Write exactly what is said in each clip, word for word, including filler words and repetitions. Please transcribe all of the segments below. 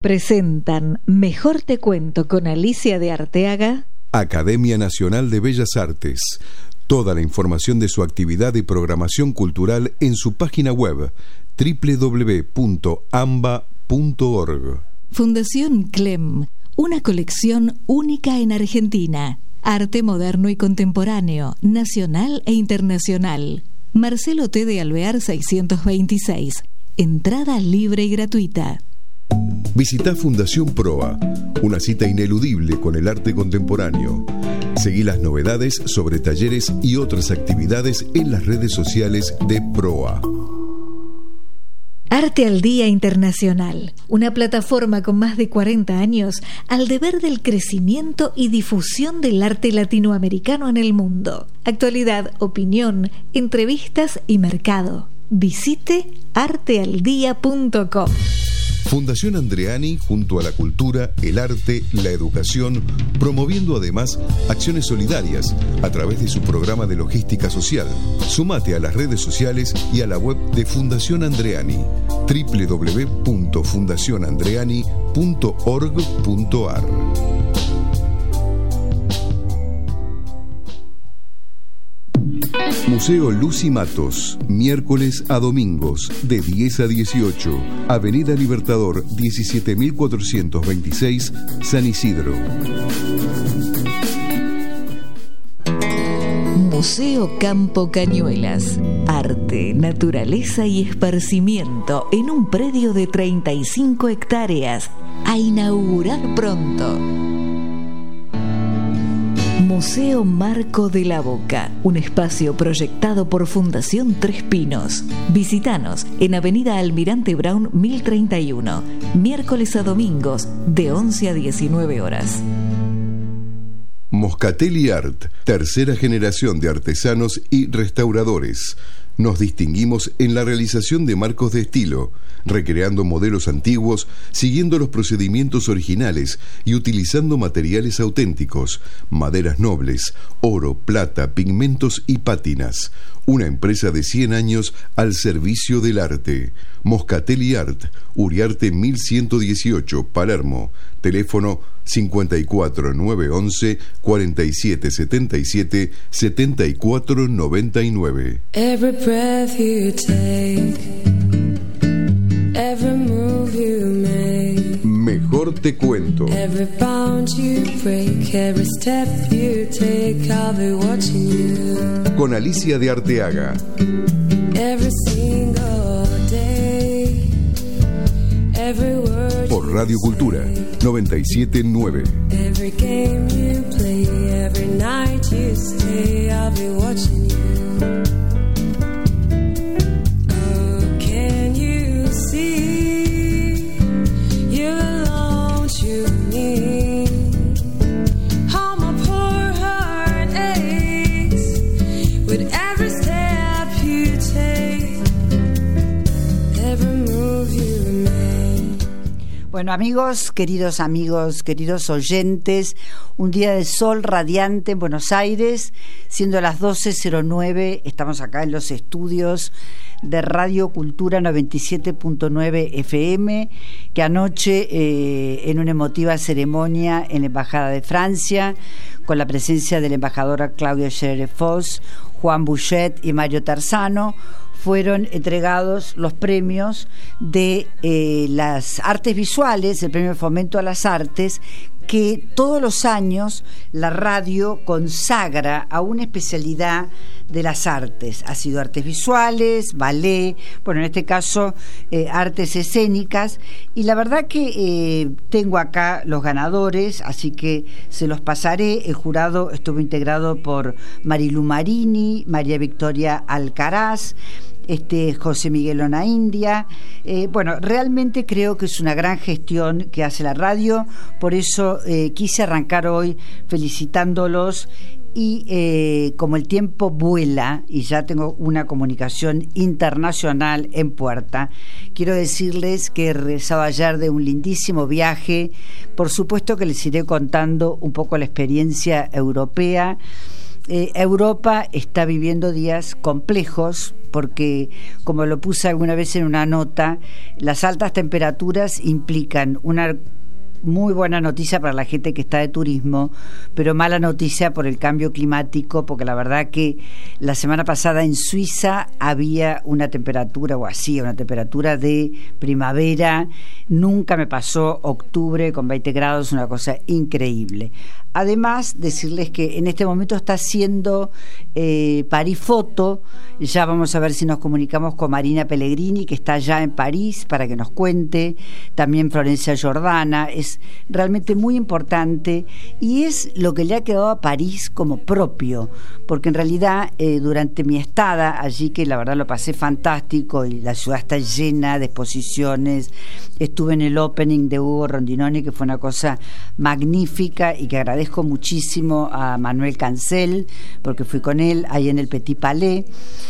Presentan Mejor te cuento con Alicia de Arteaga. Academia Nacional de Bellas Artes. Toda la información de su actividad y programación cultural en su página web doble u doble u doble u punto a m b a punto org. Fundación Clem, una colección única en Argentina. Arte moderno y contemporáneo, nacional e internacional. Marcelo T. de Alvear seiscientos veintiséis. Entrada libre y gratuita. Visita Fundación Proa, una cita ineludible con el arte contemporáneo. Seguí las novedades sobre talleres y otras actividades en las redes sociales de Proa. Arte al Día Internacional, una plataforma con más de cuarenta años al deber del crecimiento y difusión del arte latinoamericano en el mundo. Actualidad, opinión, entrevistas y mercado. Visite arte al día punto com. Fundación Andreani, junto a la cultura, el arte, la educación, promoviendo además acciones solidarias a través de su programa de logística social. Sumate a las redes sociales y a la web de Fundación Andreani, doble u doble u doble u punto fundación andreani punto org punto a r. Museo Lucy Matos, miércoles a domingos, de diez a dieciocho, Avenida Libertador diecisiete mil cuatrocientos veintiséis, San Isidro. Museo Campo Cañuelas, arte, naturaleza y esparcimiento en un predio de treinta y cinco hectáreas, a inaugurar pronto. Museo Marco de la Boca, un espacio proyectado por Fundación Tres Pinos. Visítanos en Avenida Almirante Brown mil treinta y uno, miércoles a domingos de once a diecinueve horas. Moscatelli Art, tercera generación de artesanos y restauradores. Nos distinguimos en la realización de marcos de estilo, recreando modelos antiguos, siguiendo los procedimientos originales y utilizando materiales auténticos, maderas nobles, oro, plata, pigmentos y pátinas. Una empresa de cien años al servicio del arte. Moscatelli Art, Uriarte mil ciento dieciocho, Palermo. Teléfono cincuenta y cuatro nueve once cuarenta y siete setenta y siete setenta y cuatro noventa y nueve. Every breath you take, every move you make, Mejor te cuento. Every bound you break, every step you take, I'll be watching you. Con Alicia de Arteaga. Every single day, every word por Radio Cultura noventa y siete nueve. Every game you play, every night you stay, I'll be watching you. Oh, can you see you belong to me? How my poor heart aches with every step you take, every move you make. Bueno, amigos, queridos amigos, queridos oyentes, un día de sol radiante en Buenos Aires, siendo las doce cero nueve, estamos acá en los estudios de Radio Cultura noventa y siete punto nueve F M, que anoche eh, en una emotiva ceremonia en la Embajada de Francia, con la presencia de la embajadora Claudia Scherer-Foss, Juan Bouchet y Mario Tarzano, fueron entregados los premios de eh, las artes visuales, el premio de fomento a las artes, que todos los años la radio consagra a una especialidad de las artes. Ha sido artes visuales, ballet, bueno, en este caso eh, artes escénicas, y la verdad que eh, tengo acá los ganadores, así que se los pasaré. El jurado estuvo integrado por Marilu Marini, María Victoria Alcaraz, este José Miguel Onaindia. Eh, bueno, realmente creo que es una gran gestión que hace la radio, por eso eh, quise arrancar hoy felicitándolos. Y eh, como el tiempo vuela y ya tengo una comunicación internacional en puerta, quiero decirles que he regresado ayer de un lindísimo viaje. Por supuesto que les iré contando un poco la experiencia europea. eh, Europa está viviendo días complejos porque, como lo puse alguna vez en una nota, las altas temperaturas implican una muy buena noticia para la gente que está de turismo, pero mala noticia por el cambio climático, porque la verdad que la semana pasada en Suiza había una temperatura, o así, una temperatura de primavera. Nunca me pasó octubre con veinte grados, una cosa increíble. Además, decirles que en este momento está haciendo eh, París Foto. Ya vamos a ver si nos comunicamos con Marina Pellegrini, que está allá en París, para que nos cuente. También Florencia Jordana. Es realmente muy importante y es lo que le ha quedado a París como propio, porque en realidad eh, durante mi estada allí, que la verdad lo pasé fantástico y la ciudad está llena de exposiciones, estuve en el opening de Hugo Rondinone, que fue una cosa magnífica y que agradezco muchísimo a Manuel Cancel, porque fui con él ahí en el Petit Palais.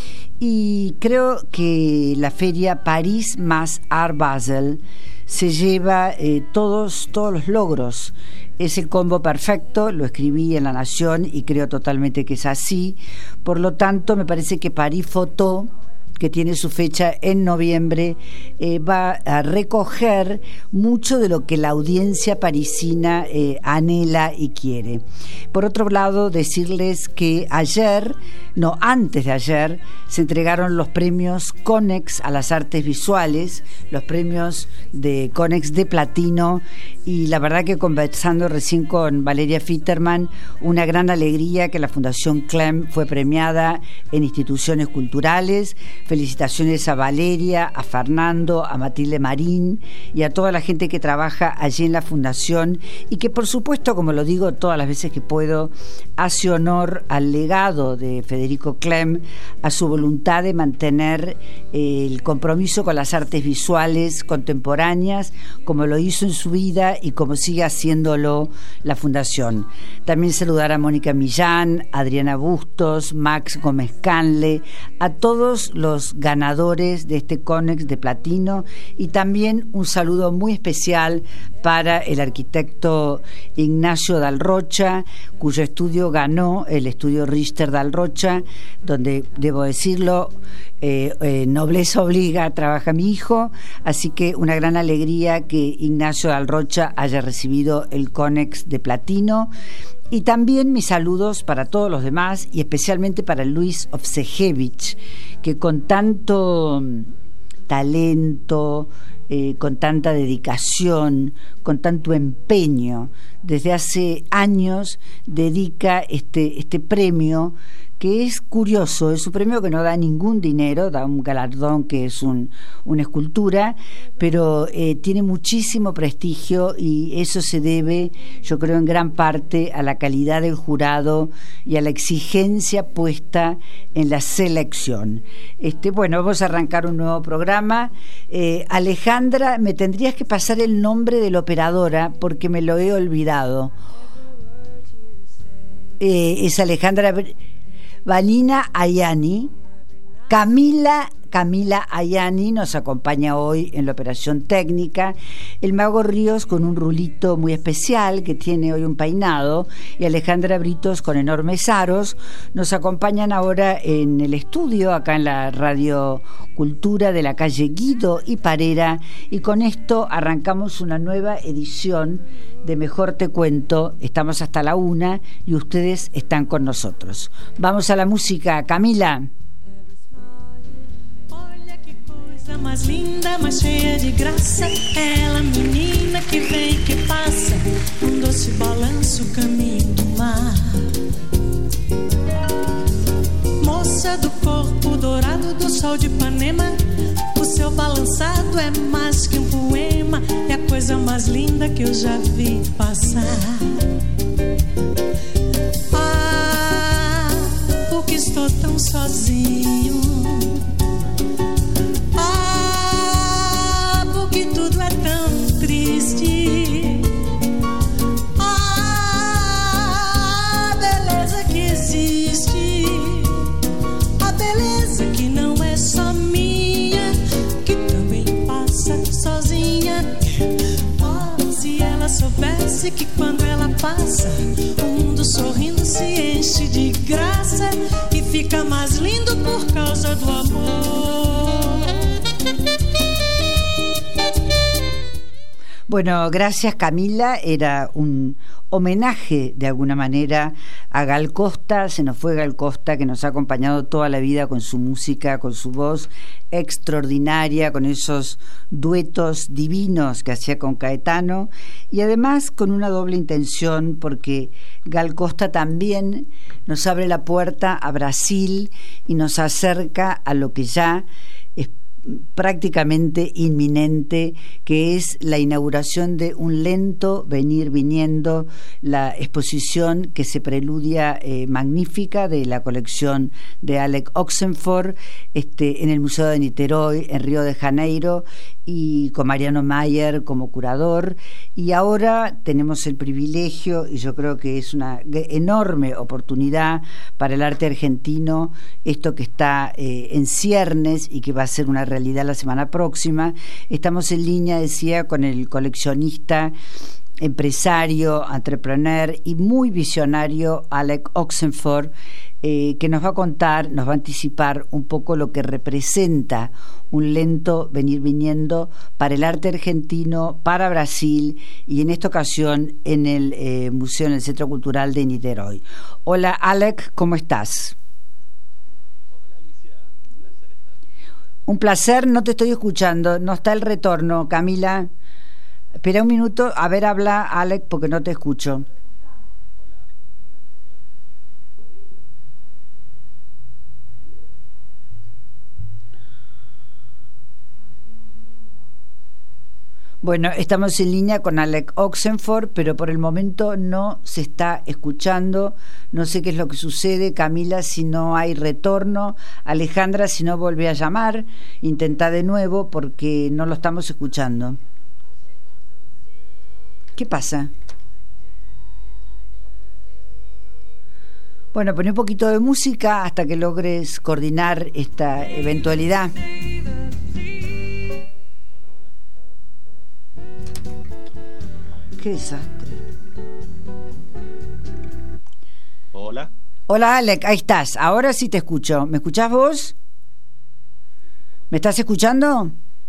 Y creo que la feria París más Art Basel se lleva eh, todos, todos los logros. Es el combo perfecto, lo escribí en La Nación y creo totalmente que es así. Por lo tanto, me parece que París Foto, que tiene su fecha en noviembre, eh, va a recoger mucho de lo que la audiencia parisina eh, anhela y quiere. Por otro lado, decirles que ayer, no, antes de ayer, se entregaron los premios Conex a las artes visuales, los premios de Conex de platino, y la verdad que conversando recién con Valeria Fitterman, una gran alegría que la Fundación Clem fue premiada en instituciones culturales. Felicitaciones a Valeria, a Fernando, a Matilde Marín y a toda la gente que trabaja allí en la Fundación y que, por supuesto, como lo digo todas las veces que puedo, hace honor al legado de Federico Clem, a su voluntad de mantener eh, el compromiso con las artes visuales contemporáneas, como lo hizo en su vida y como sigue haciéndolo la Fundación. También saludar a Mónica Millán, a Adriana Bustos, Max Gómez Canle, a todos los ganadores de este Conex de platino, y también un saludo muy especial para el arquitecto Ignacio Dal Rocha, cuyo estudio ganó el estudio Richter Dal Rocha, donde, debo decirlo, eh, eh, nobleza obliga, trabaja mi hijo, así que una gran alegría que Ignacio Dal Rocha haya recibido el Conex de platino. Y también mis saludos para todos los demás y especialmente para Luis Ovsejevich, que con tanto talento, eh, con tanta dedicación, con tanto empeño, desde hace años dedica este, este premio, que es curioso, es un premio que no da ningún dinero, da un galardón que es un, una escultura, pero eh, tiene muchísimo prestigio y eso se debe, yo creo, en gran parte a la calidad del jurado y a la exigencia puesta en la selección. Este, bueno, vamos a arrancar un nuevo programa. Eh, Alejandra, me tendrías que pasar el nombre de la operadora porque me lo he olvidado. Eh, es Alejandra Vanina Ayani. Camila Camila Ayani nos acompaña hoy en la operación técnica. El Mago Ríos con un rulito muy especial que tiene hoy un peinado, y Alejandra Britos con enormes aros nos acompañan ahora en el estudio, acá en la Radio Cultura de la calle Guido y Parera, y con esto arrancamos una nueva edición de Mejor Te Cuento. Estamos hasta la una y ustedes están con nosotros. Vamos a la música, Camila. Mais linda, mais cheia de graça, é ela, menina que vem e que passa, um doce balanço, caminho do mar. Moça do corpo dourado do sol de Ipanema, o seu balançado é mais que um poema, é a coisa mais linda que eu já vi passar. Ah, porque estou tão sozinho. Que tudo é tão triste. Ah, a beleza que existe, a beleza que não é só minha, que também passa sozinha. Oh, se ela soubesse Parece que quando ela passa, o mundo sorrindo se enche de graça e fica mais lindo por causa do amor. Bueno, gracias Camila, era un homenaje de alguna manera a Gal Costa. Se nos fue Gal Costa, que nos ha acompañado toda la vida con su música, con su voz extraordinaria, con esos duetos divinos que hacía con Caetano, y además con una doble intención, porque Gal Costa también nos abre la puerta a Brasil y nos acerca a lo que ya es prácticamente inminente, que es la inauguración de Un lento venir viniendo, la exposición que se preludia eh, magnífica de la colección de Alec Oxenford este, en el Museo de Niterói, en Río de Janeiro, y con Mariano Mayer como curador. Y ahora tenemos el privilegio, y yo creo que es una enorme oportunidad para el arte argentino, esto que está eh, en ciernes y que va a ser una realidad la semana próxima. Estamos en línea, decía, con el coleccionista, empresario, entrepreneur y muy visionario Alec Oxenford, eh, que nos va a contar, nos va a anticipar un poco lo que representa un lento venir viniendo para el arte argentino, para Brasil, y en esta ocasión en el eh, museo, en el Centro Cultural de Niterói. Hola Alec, ¿cómo estás? Un placer, no te estoy escuchando, no está el retorno, Camila. Espera un minuto, a ver, habla Alec, porque no te escucho. Bueno, estamos en línea con Alec Oxenford, pero por el momento no se está escuchando. No sé qué es lo que sucede. Camila, si no hay retorno. Alejandra, si no vuelve a llamar, intenta de nuevo porque no lo estamos escuchando. ¿Qué pasa? Bueno, poné un poquito de música hasta que logres coordinar esta eventualidad. Qué desastre. Hola. Hola, Alec, ahí estás. Ahora sí te escucho. ¿Me escuchás vos? ¿Me estás escuchando?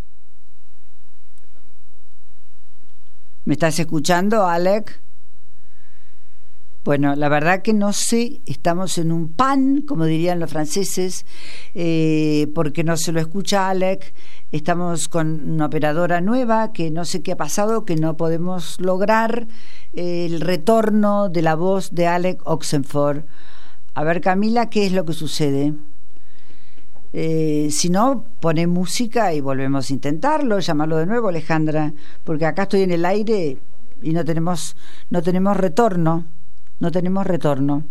¿Me estás escuchando, Alec? Bueno, la verdad que no sé, estamos en un pan, como dirían los franceses, eh, porque no se lo escucha Alec. Estamos con una operadora nueva que no sé qué ha pasado, que no podemos lograr eh, el retorno de la voz de Alec Oxenford. A ver, Camila, ¿qué es lo que sucede? Eh, si no, pone música y volvemos a intentarlo, llamarlo de nuevo, Alejandra, porque acá estoy en el aire y no tenemos, no tenemos retorno. No tenemos retorno.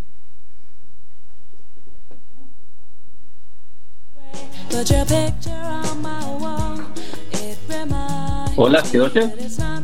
Hola, ¿se oye?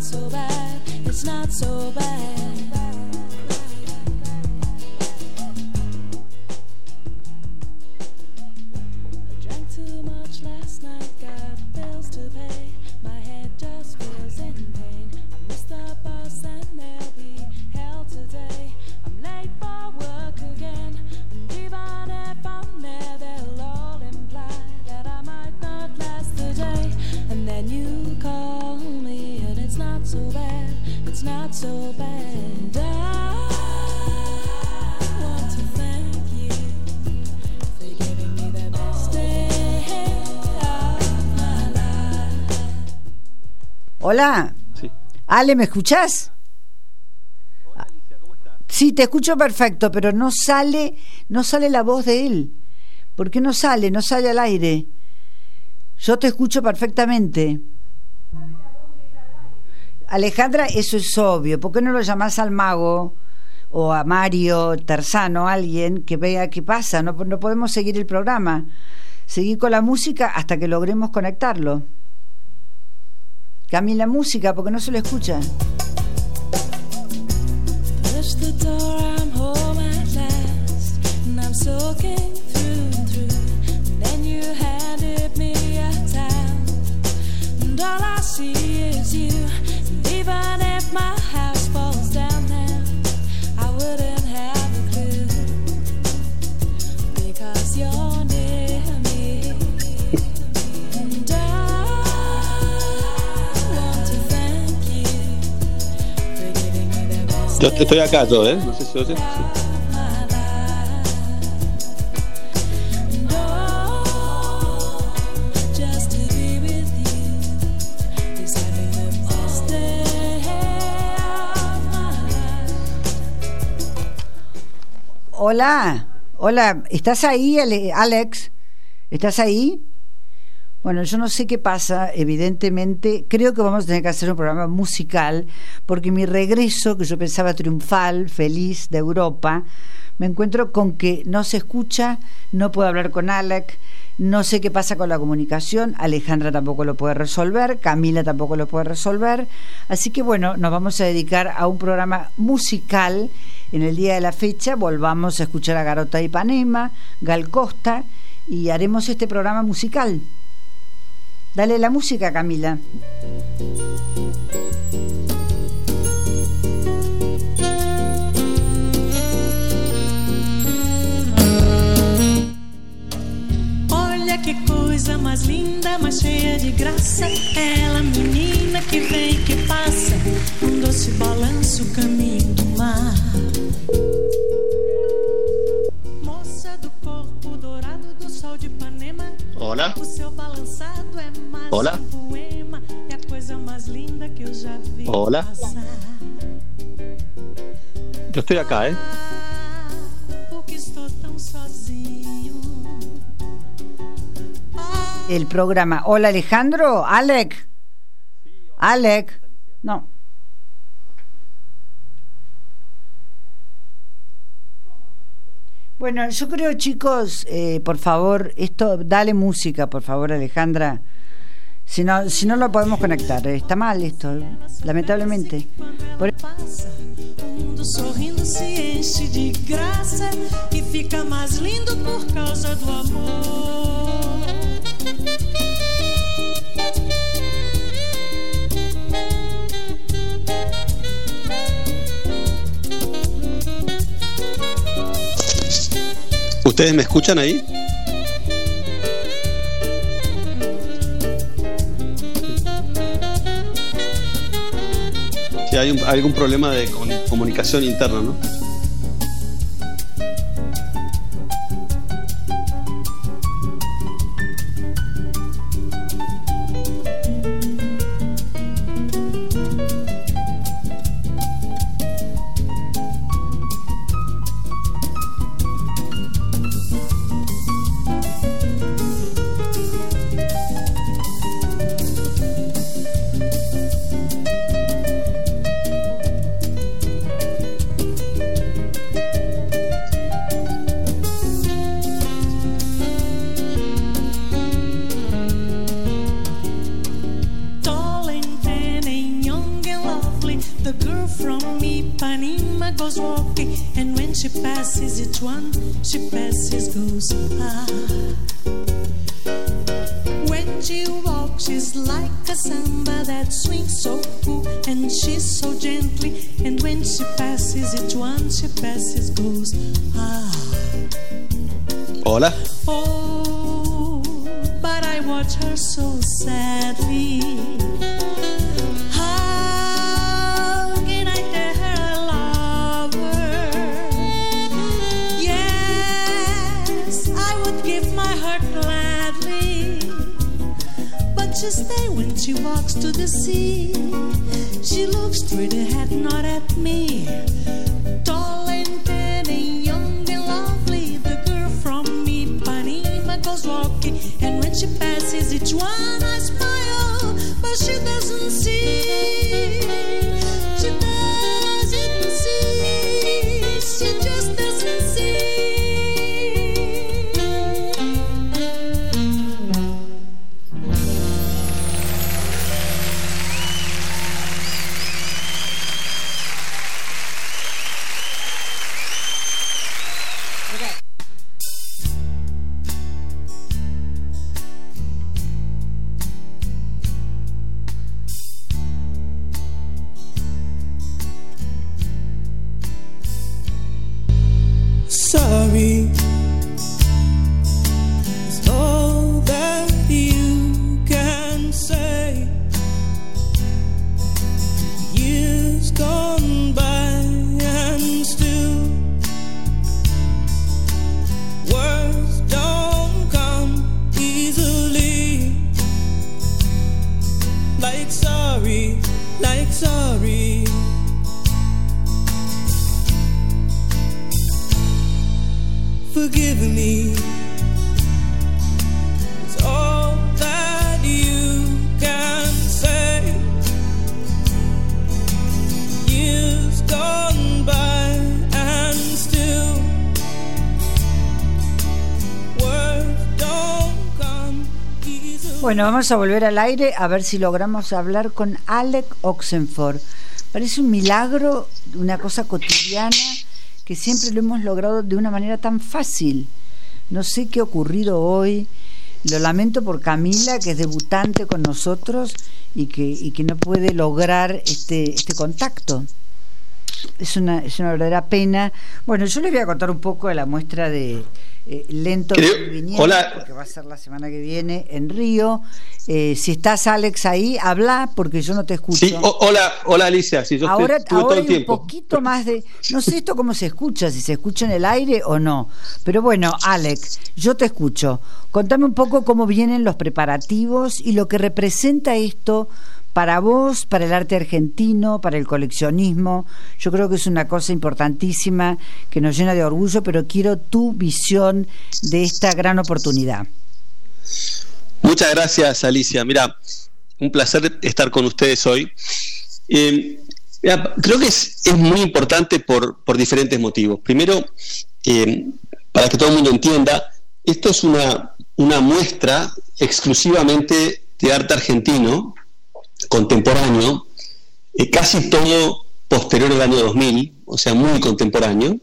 So bad. I want to thank you for giving me the best day of my life. Hola. Sí. Ale, ¿me escuchás? Hola, Alicia, ¿cómo estás? Sí, te escucho perfecto, pero no sale, no sale la voz de él. ¿Por qué no sale? No sale al aire. Yo te escucho perfectamente. Alejandra, eso es obvio. ¿Por qué no lo llamás al mago o a Mario Terzano, alguien que vea qué pasa? No, no podemos seguir el programa. Seguir con la música hasta que logremos conectarlo. Cambien la música porque no se lo escucha. Push the door, I'm home at last, and I'm soaking through and through. And then you handed me a towel, and all I see is you. Even if my house falls Yo estoy acá, yo, ¿eh? No sé si oye. Sí. Hola, hola, ¿estás ahí, Alex? ¿Estás ahí? Bueno, yo no sé qué pasa, evidentemente, creo que vamos a tener que hacer un programa musical, porque mi regreso, que yo pensaba triunfal, feliz, de Europa, me encuentro con que no se escucha, no puedo hablar con Alex, no sé qué pasa con la comunicación, Alejandra tampoco lo puede resolver, Camila tampoco lo puede resolver, así que bueno, nos vamos a dedicar a un programa musical. En el día de la fecha volvamos a escuchar a Garota de Ipanema, Gal Costa, y haremos este programa musical. Dale la música, Camila. Olha que coisa mais linda, mais cheia de graça. Ela, menina que vem e que passa, um doce balanço, caminho do mar. Moça do corpo dourado do sol de Ipanema. Hola. O seu balançado é mais Hola. um poema. É a coisa mais linda que eu já vi Hola. passar. Yo estoy acá, ¿eh? Ah, porque estou tão sozinho. El programa. Hola, Alejandro. Alex. Alex. No. Bueno, yo creo, chicos, eh, por favor, esto, dale música, por favor, Alejandra. Si no, si no lo podemos conectar, eh, está mal esto, lamentablemente. Por... Passa, o mundo sorrindo se enche de graça e fica mais lindo por causa do amor. ¿Ustedes me escuchan ahí? Sí, hay un, algún problema de comunicación interna, ¿no? She passes, goes ah. When she walks, she's like a samba that swings so cool, and she's so gently. And when she passes, each one she passes goes ah. Hola. Oh, but I watch her so sadly. She stay when she walks to the sea. She looks straight ahead, not at me. Tall and thin and young and lovely, the girl from Ipanema goes walking, and when she passes each one I smile, but she doesn't see. She doesn't see. She just doesn't see. Sorry is all that you can say. Years gone by forgive me. It's all that you can say. Years gone by and still words don't come easily. Bueno, vamos a volver al aire a ver si logramos hablar con Alec Oxenford. Parece un milagro, una cosa cotidiana que siempre lo hemos logrado de una manera tan fácil. No sé qué ha ocurrido hoy. Lo lamento por Camila, que es debutante con nosotros y que, y que no puede lograr este, este contacto. Es una, es una verdadera pena. Bueno, yo les voy a contar un poco de la muestra de eh, Lento Viniendo, Hola. porque va a ser la semana que viene en Río. Eh, si estás, Alex, ahí, habla, porque yo no te escucho. Sí, o- hola, hola Alicia, sí, yo Ahora, estuve ahora todo el hay un tiempo. poquito más de... No sé esto cómo se escucha, si se escucha en el aire o no. Pero bueno, Alex, yo te escucho. Contame un poco cómo vienen los preparativos y lo que representa esto para vos, para el arte argentino, para el coleccionismo. Yo creo que es una cosa importantísima que nos llena de orgullo, pero quiero tu visión de esta gran oportunidad. Muchas gracias, Alicia. Mira, un placer estar con ustedes hoy. Eh, mira, creo que es, es muy importante por, por diferentes motivos. Primero, eh, para que todo el mundo entienda, esto es una, una muestra exclusivamente de arte argentino, contemporáneo, eh, casi todo posterior al año dos mil, o sea, muy contemporáneo.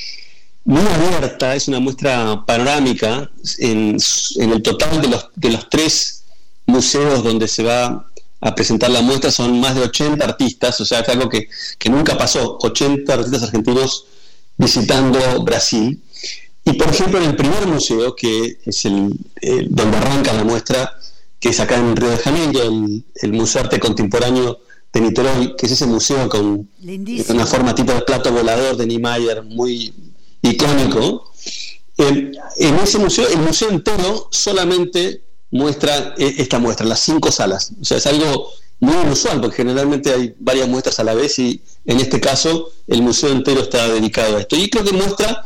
Muy abierta, es una muestra panorámica en, en el total de los, de los tres museos donde se va a presentar la muestra son más de ochenta artistas, o sea, es algo que, que nunca pasó, ochenta artistas argentinos visitando Brasil. Y por ejemplo en el primer museo, que es el, el donde arranca la muestra, que es acá en Río de Janeiro, el, el Museo de Arte Contemporáneo de Niterói, que es ese museo con Lindísimo. una forma tipo de plato volador de Niemeyer, muy icónico. Eh, en ese museo, el museo entero solamente muestra eh, esta muestra, las cinco salas. O sea, es algo muy inusual, porque generalmente hay varias muestras a la vez y en este caso el museo entero está dedicado a esto. Y creo que muestra,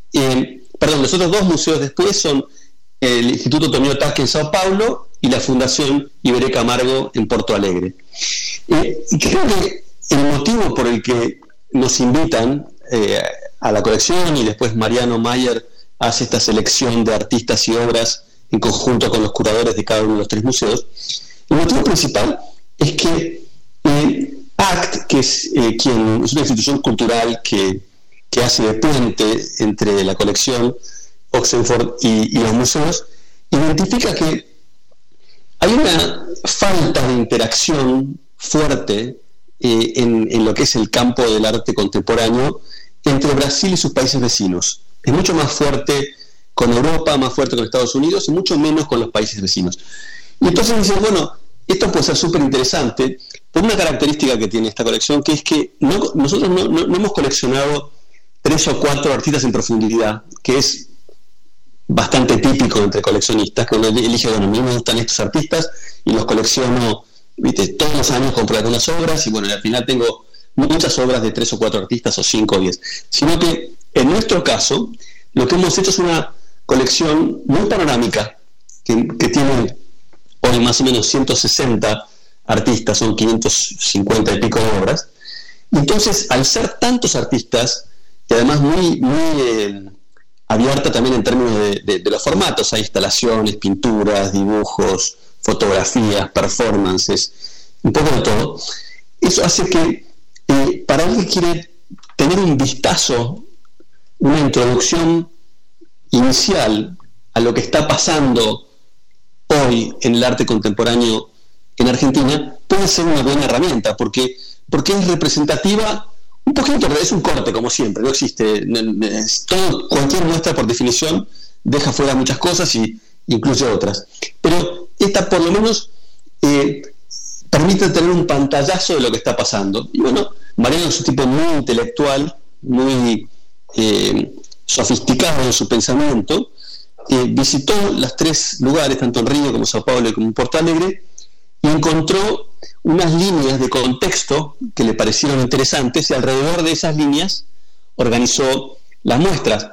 eh, perdón, los otros dos museos después son el Instituto Tomio Tasca en Sao Paulo y la Fundación Iberê Camargo en Porto Alegre. Eh, y creo que el motivo por el que nos invitan eh, a la colección, y después Mariano Mayer hace esta selección de artistas y obras en conjunto con los curadores de cada uno de los tres museos, el motivo principal es que eh, A C T, que es, eh, quien, es una institución cultural que, que hace de puente entre la colección Oxenford y, y los museos, identifica que hay una falta de interacción fuerte eh, en, en lo que es el campo del arte contemporáneo entre Brasil y sus países vecinos. Es mucho más fuerte con Europa, más fuerte con Estados Unidos y mucho menos con los países vecinos. Y entonces dicen, bueno, esto puede ser súper interesante por una característica que tiene esta colección, que es que no, nosotros no, no, no hemos coleccionado tres o cuatro artistas en profundidad, que es bastante típico entre coleccionistas, que uno elige, bueno, a mí me gustan estos artistas y los colecciono, ¿viste? Todos los años compro algunas obras y bueno, al final tengo muchas obras de tres o cuatro artistas o cinco o diez, sino que en nuestro caso lo que hemos hecho es una colección muy panorámica que, que tiene hoy más o menos ciento sesenta artistas, son quinientos cincuenta y pico de obras. Y entonces, al ser tantos artistas y además muy, muy eh, abierta también en términos de, de, de los formatos, hay instalaciones, pinturas, dibujos, fotografías, performances, un poco de todo, eso hace que eh, para alguien que quiere tener un vistazo, una introducción inicial a lo que está pasando hoy en el arte contemporáneo en Argentina, puede ser una buena herramienta, porque, porque es representativa, un poquito, es un corte como siempre, no existe, todo, cualquier muestra por definición deja fuera muchas cosas y incluye otras, pero esta por lo menos eh, permite tener un pantallazo de lo que está pasando. Y bueno, Mariano es un tipo muy intelectual, muy eh, sofisticado en su pensamiento, eh, visitó los tres lugares, tanto en Río como Sao Paulo como en Porto Alegre, y encontró unas líneas de contexto que le parecieron interesantes y alrededor de esas líneas organizó las muestras.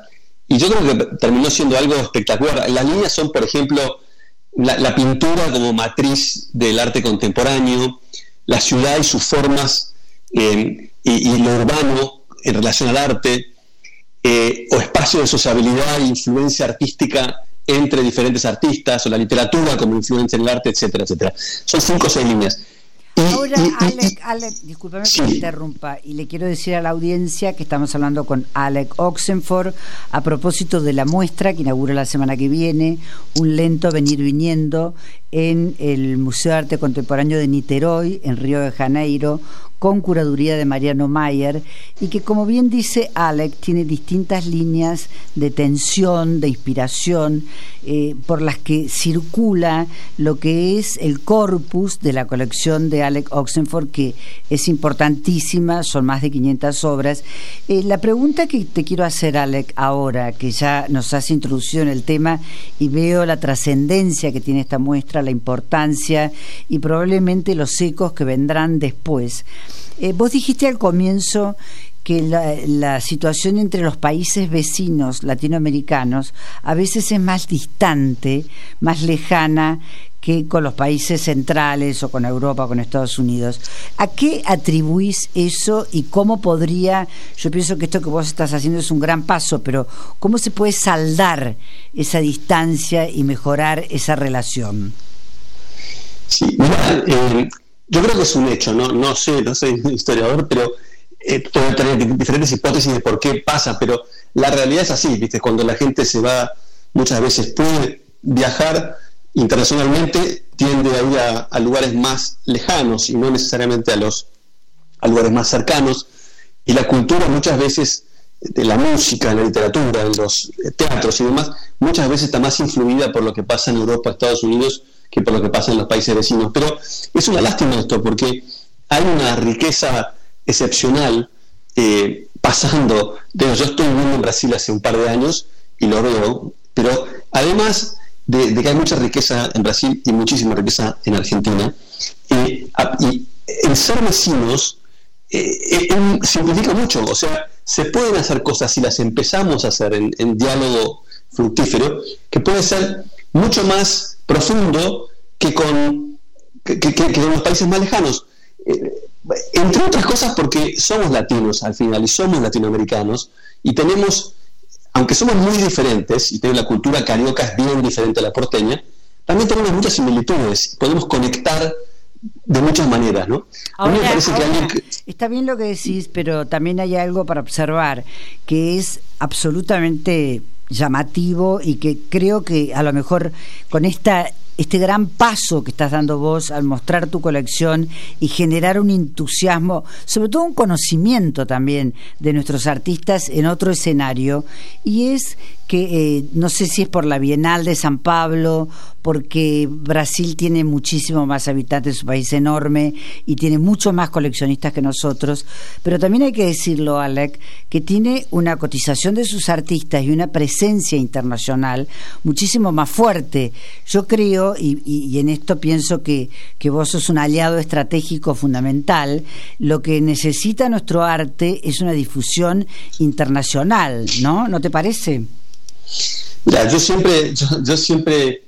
y yo creo que terminó siendo algo espectacular. Las líneas son, por ejemplo, la, la pintura como matriz del arte contemporáneo, la ciudad y sus formas, eh, y, y lo urbano en relación al arte, eh, o espacio de sociabilidad e influencia artística entre diferentes artistas, o la literatura como influencia en el arte, etcétera, etcétera. Son cinco o seis líneas. Y, Ahora, y, y, Alec, Alec, discúlpame sí. que me interrumpa, y le quiero decir a la audiencia que estamos hablando con Alec Oxenford a propósito de la muestra que inaugura la semana que viene, Un lento venir viniendo, en el Museo de Arte Contemporáneo de Niterói, en Río de Janeiro, con curaduría de Mariano Mayer, y que, como bien dice Alec, tiene distintas líneas de tensión, de inspiración, eh, por las que circula lo que es el corpus de la colección de Alec Oxenford, que es importantísima, son más de quinientas obras. Eh, la pregunta que te quiero hacer, Alec, ahora que ya nos has introducido en el tema y veo la trascendencia que tiene esta muestra, la importancia y probablemente los ecos que vendrán después. Eh, vos dijiste al comienzo que la, la situación entre los países vecinos latinoamericanos a veces es más distante, más lejana que con los países centrales o con Europa o con Estados Unidos. ¿A qué atribuís eso y cómo podría, yo pienso que esto que vos estás haciendo es un gran paso, pero cómo se puede saldar esa distancia y mejorar esa relación? Sí, mira, eh, yo creo que es un hecho, no, no sé, no soy historiador, pero eh, puedo tener diferentes hipótesis de por qué pasa, pero la realidad es así, ¿viste? Cuando la gente se va, muchas veces puede viajar internacionalmente, tiende a ir a, a lugares más lejanos y no necesariamente a los a lugares más cercanos, y la cultura muchas veces, de la música, la literatura, los teatros y demás, muchas veces está más influida por lo que pasa en Europa, Estados Unidos, que por lo que pasa en los países vecinos. Pero es una lástima esto, porque hay una riqueza excepcional eh, pasando. De, yo estoy viviendo en Brasil hace un par de años y lo veo, pero además de, de que hay mucha riqueza en Brasil y muchísima riqueza en Argentina, eh, y el ser vecinos eh, eh, simplifica mucho. O sea, se pueden hacer cosas si las empezamos a hacer en, en diálogo fructífero, que puede ser mucho más profundo que con, que, que, que con los países más lejanos, eh, entre otras cosas porque somos latinos al final y somos latinoamericanos y tenemos, aunque somos muy diferentes y tenemos la cultura carioca es bien diferente a la porteña, también tenemos muchas similitudes, podemos conectar de muchas maneras, ¿no? Ahora, a mí me parece ahora, que alguien que... está bien lo que decís, pero también hay algo para observar que es absolutamente llamativo y que creo que a lo mejor con esta este gran paso que estás dando vos al mostrar tu colección y generar un entusiasmo, sobre todo un conocimiento también de nuestros artistas en otro escenario, y es que eh, no sé si es por la Bienal de San Pablo, porque Brasil tiene muchísimo más habitantes, es un país enorme y tiene muchos más coleccionistas que nosotros, pero también hay que decirlo, Alec, que tiene una cotización de sus artistas y una presencia internacional muchísimo más fuerte. Yo creo, y, y, y en esto pienso que, que vos sos un aliado estratégico fundamental, lo que necesita nuestro arte es una difusión internacional, ¿no? ¿No te parece? Mira, yo siempre, yo, yo siempre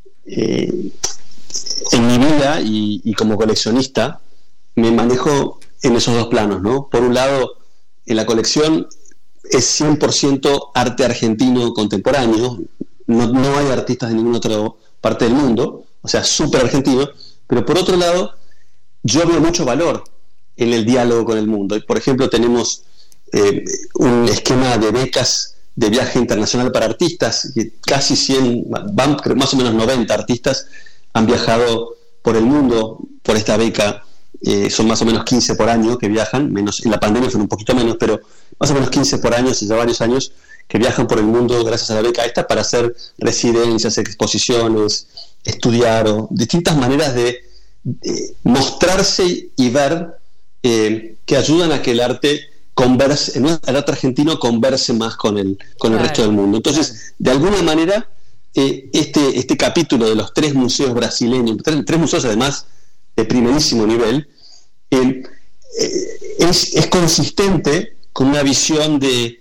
eh, en mi vida y, y como coleccionista me manejo en esos dos planos, ¿no? Por un lado, en la colección es cien por ciento arte argentino contemporáneo, no, no hay artistas de ninguna otra parte del mundo, o sea, súper argentino, pero por otro lado, yo veo mucho valor en el diálogo con el mundo. Y por ejemplo, tenemos eh, un esquema de becas de viaje internacional para artistas, que casi cien, van, más o menos noventa artistas han viajado por el mundo por esta beca, eh, son más o menos quince por año que viajan, menos en la pandemia son un poquito menos, pero más o menos quince por año, hace ya varios años que viajan por el mundo gracias a la beca esta para hacer residencias, exposiciones, estudiar o distintas maneras de eh, mostrarse y ver eh, que ayudan a que el arte converse, el arte argentino converse más con el, con el claro, resto del mundo. Entonces, claro, de alguna manera, eh, este, este capítulo de los tres museos brasileños, tres, tres museos además de primerísimo nivel, eh, eh, es, es consistente con una visión de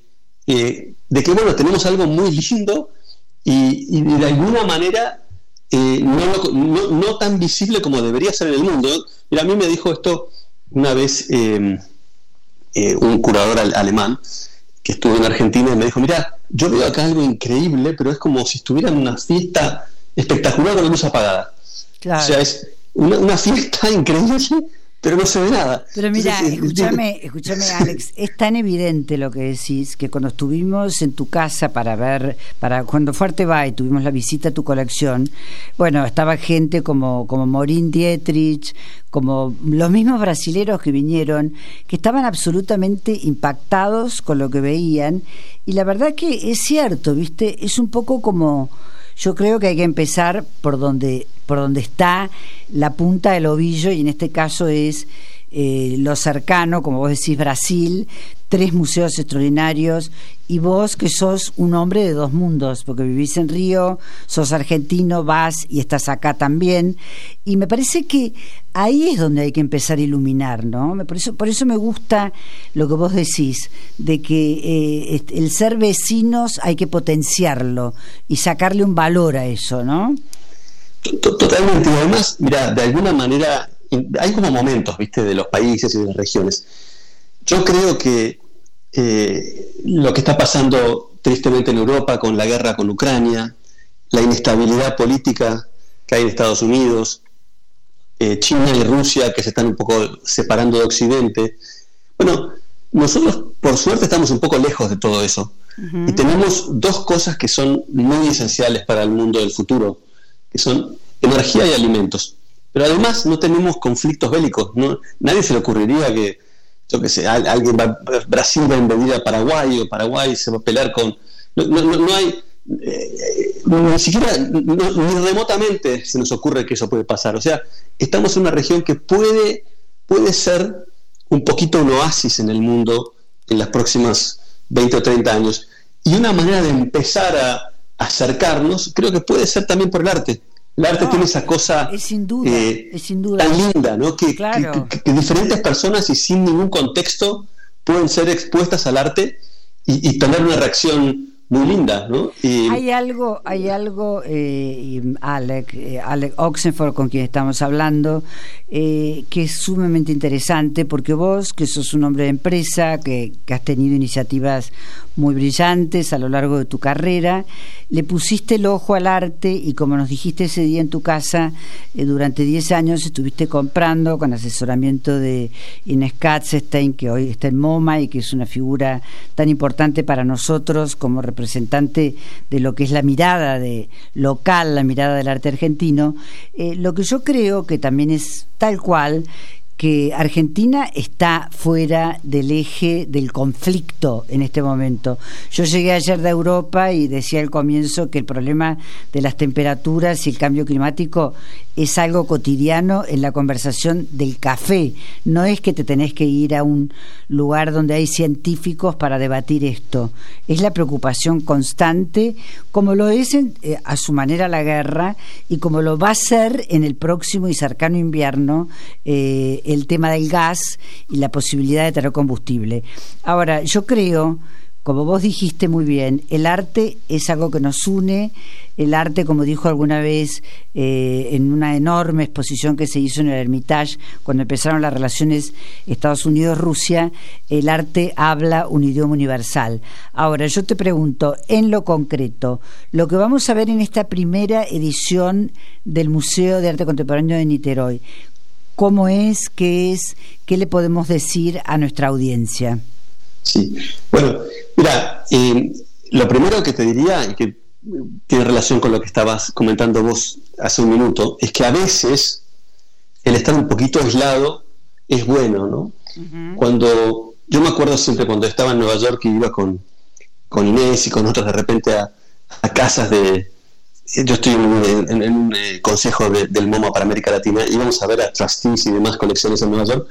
eh, de que, bueno, tenemos algo muy lindo y, y de alguna manera eh, no, lo, no, no tan visible como debería ser en el mundo. Mira, a mí me dijo esto una vez eh, eh, un curador al, alemán que estuvo en Argentina y me dijo, mira, yo veo acá algo increíble, pero es como si estuviera en una fiesta espectacular con la luz apagada. Claro. O sea, es una, una fiesta increíble, pero no se ve nada. Pero mira, Entonces, escúchame, escúchame, Alex, es tan evidente lo que decís que cuando estuvimos en tu casa para ver, para cuando fue Arteba y tuvimos la visita a tu colección, bueno, estaba gente como, como Morin Dietrich, como los mismos brasileros que vinieron, que estaban absolutamente impactados con lo que veían, y la verdad que es cierto, ¿viste? Es un poco como... Yo creo que hay que empezar por donde por donde está la punta del ovillo, y en este caso es eh, lo cercano, como vos decís, Brasil, tres museos extraordinarios, y vos que sos un hombre de dos mundos, porque vivís en Río, sos argentino, vas y estás acá también, y me parece que ahí es donde hay que empezar a iluminar, ¿no? Por eso, por eso me gusta lo que vos decís, de que eh, el ser vecinos hay que potenciarlo y sacarle un valor a eso, ¿no? Totalmente. Y además, mira, de alguna manera hay como momentos, viste, de los países y de las regiones. Yo creo que eh, lo que está pasando tristemente en Europa con la guerra con Ucrania, la inestabilidad política que hay en Estados Unidos, eh, China y Rusia que se están un poco separando de Occidente, bueno, nosotros por suerte estamos un poco lejos de todo eso. Uh-huh. Y tenemos dos cosas que son muy esenciales para el mundo del futuro, que son energía y alimentos. Pero además no tenemos conflictos bélicos. No, nadie se le ocurriría que, yo qué sé, alguien va, Brasil va a invadir a Paraguay, o Paraguay se va a pelear con... No, no, no hay... Eh, ni siquiera, no, ni remotamente se nos ocurre que eso puede pasar. O sea, estamos en una región que puede, puede ser un poquito un oasis en el mundo en las próximas veinte o treinta años. Y una manera de empezar a acercarnos, creo que puede ser también por el arte. El arte no, tiene esa cosa es sin duda, eh, es sin duda. tan linda, ¿no? Que, claro. que, que, que diferentes personas y sin ningún contexto pueden ser expuestas al arte y, y tener una reacción muy linda, ¿no? Y hay algo, hay algo, eh, Alec, eh, Alec Oxenford, con quien estamos hablando, eh, que es sumamente interesante, porque vos, que sos un hombre de empresa, que, que has tenido iniciativas muy brillantes a lo largo de tu carrera, le pusiste el ojo al arte, y como nos dijiste ese día en tu casa, eh, durante diez años estuviste comprando con asesoramiento de Inés Katzenstein, que hoy está en MoMA y que es una figura tan importante para nosotros como representante de lo que es la mirada de local, la mirada del arte argentino. Eh, lo que yo creo que también es tal cual, que Argentina está fuera del eje del conflicto en este momento. Yo llegué ayer de Europa y decía al comienzo que el problema de las temperaturas y el cambio climático es algo cotidiano en la conversación del café. No es que te tenés que ir a un lugar donde hay científicos para debatir esto. Es la preocupación constante, como lo es en, eh, a su manera la guerra, y como lo va a ser en el próximo y cercano invierno, eh, el tema del gas y la posibilidad de tener combustible. Ahora, yo creo, como vos dijiste muy bien, el arte es algo que nos une. El arte, como dijo alguna vez eh, en una enorme exposición que se hizo en el Hermitage cuando empezaron las relaciones Estados Unidos-Rusia, el arte habla un idioma universal. Ahora, yo te pregunto, en lo concreto, lo que vamos a ver en esta primera edición del Museo de Arte Contemporáneo de Niterói, ¿cómo es? ¿Qué es? ¿Qué le podemos decir a nuestra audiencia? Sí, bueno, mira, eh, lo primero que te diría, y que tiene relación con lo que estabas comentando vos hace un minuto, es que a veces el estar un poquito aislado es bueno, ¿no? Uh-huh. Cuando, yo me acuerdo siempre cuando estaba en Nueva York y iba con, con Inés y con otros de repente a, a casas de... Yo estoy en un, en, en un eh, consejo de, del MoMA para América Latina, y íbamos a ver a trustees y demás colecciones en Nueva York,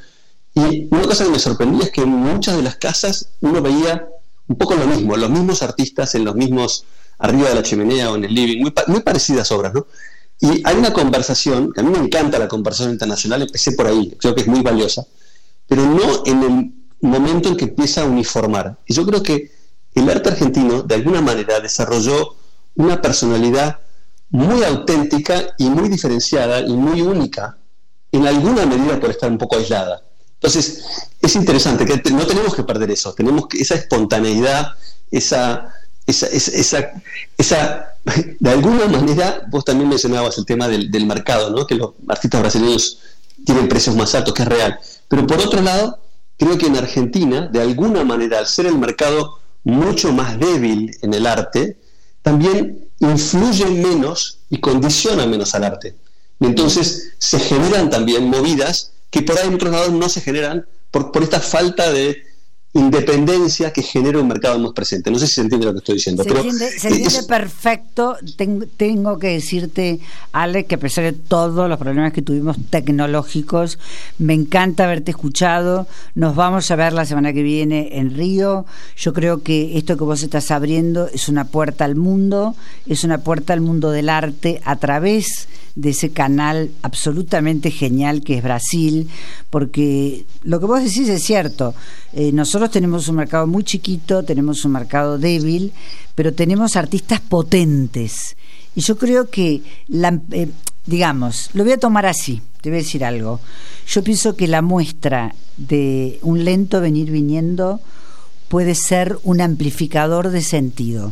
y una cosa que me sorprendía es que en muchas de las casas uno veía un poco lo mismo, los mismos artistas en los mismos, arriba de la chimenea o en el living, muy, muy parecidas obras, ¿no? Y hay una conversación, que a mí me encanta la conversación internacional, empecé por ahí, creo que es muy valiosa, pero no en el momento en que empieza a uniformar. Y yo creo que el arte argentino de alguna manera desarrolló una personalidad muy auténtica y muy diferenciada y muy única, en alguna medida por estar un poco aislada. Entonces, es interesante que no tenemos que perder eso, tenemos que, esa espontaneidad, esa, esa, esa, esa, esa, de alguna manera, vos también mencionabas el tema del, del mercado, ¿no? Que los artistas brasileños tienen precios más altos, que es real. Pero por otro lado, creo que en Argentina, de alguna manera, al ser el mercado mucho más débil en el arte, también influye menos y condiciona menos al arte. Y entonces se generan también movidas que por ahí en otros lados no se generan por, por esta falta de independencia que genera un mercado más presente. No sé si se entiende lo que estoy diciendo. Se pero entiende, se entiende es, perfecto. Ten, tengo que decirte, Ale, que a pesar de todos los problemas que tuvimos tecnológicos, me encanta haberte escuchado. Nos vamos a ver la semana que viene en Río. Yo creo que esto que vos estás abriendo es una puerta al mundo, es una puerta al mundo del arte a través de ese canal absolutamente genial que es Brasil, porque lo que vos decís es cierto. Eh, nosotros tenemos un mercado muy chiquito, tenemos un mercado débil, pero tenemos artistas potentes. Y yo creo que, la, eh, digamos, lo voy a tomar así, te voy a decir algo. Yo pienso que la muestra de un lento venir viniendo puede ser un amplificador de sentido.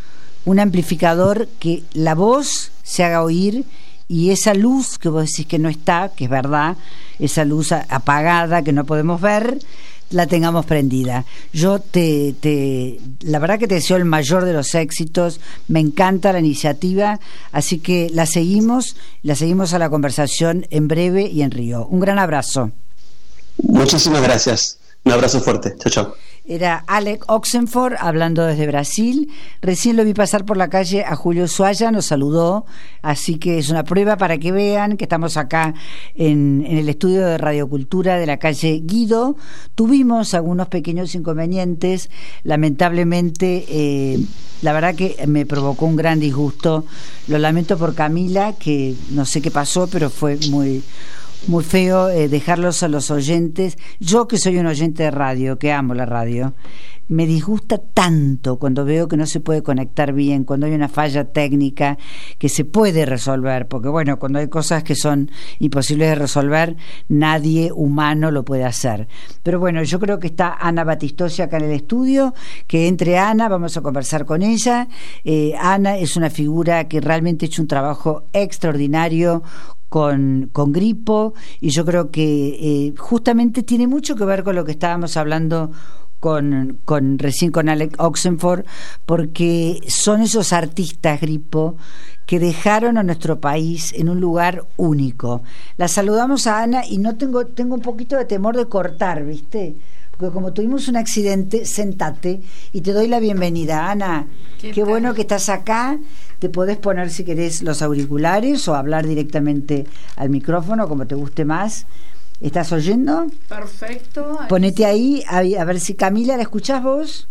Un amplificador que la voz se haga oír y esa luz que vos decís que no está, que es verdad, esa luz apagada que no podemos ver, la tengamos prendida. Yo te, te la verdad que te deseo el mayor de los éxitos, me encanta la iniciativa, así que la seguimos, la seguimos a la conversación en breve y en Río. Un gran abrazo. Muchísimas gracias. Un abrazo fuerte. Chao, chao. Era Alec Oxenford hablando desde Brasil. Recién lo vi pasar por la calle a Julio Suaya, nos saludó, así que es una prueba para que vean que estamos acá en, en el estudio de Radio Cultura de la calle Guido. Tuvimos algunos pequeños inconvenientes, lamentablemente, eh, la verdad que me provocó un gran disgusto. Lo lamento por Camila, que no sé qué pasó, pero fue muy... muy feo eh, dejarlos a los oyentes. Yo, que soy un oyente de radio, que amo la radio, me disgusta tanto cuando veo que no se puede conectar bien, cuando hay una falla técnica que se puede resolver, porque bueno, cuando hay cosas que son imposibles de resolver, nadie humano lo puede hacer. Pero bueno, yo creo que está Ana Batistosi acá en el estudio, que entre Ana, vamos a conversar con ella. eh, Ana es una figura que realmente ha hecho un trabajo extraordinario Con, con Gripo, y yo creo que eh, justamente tiene mucho que ver con lo que estábamos hablando con, con recién con Alec Oxenford, porque son esos artistas, Gripo, que dejaron a nuestro país en un lugar único. La saludamos a Ana y no tengo, tengo un poquito de temor de cortar, ¿viste? Porque como tuvimos un accidente, sentate y te doy la bienvenida. Ana, qué, qué bueno que estás acá. Te podés poner, si querés, los auriculares o hablar directamente al micrófono, como te guste más. ¿Estás oyendo? Perfecto. Ahí Ponete sí. ahí, a, a ver si Camila, ¿la escuchás vos?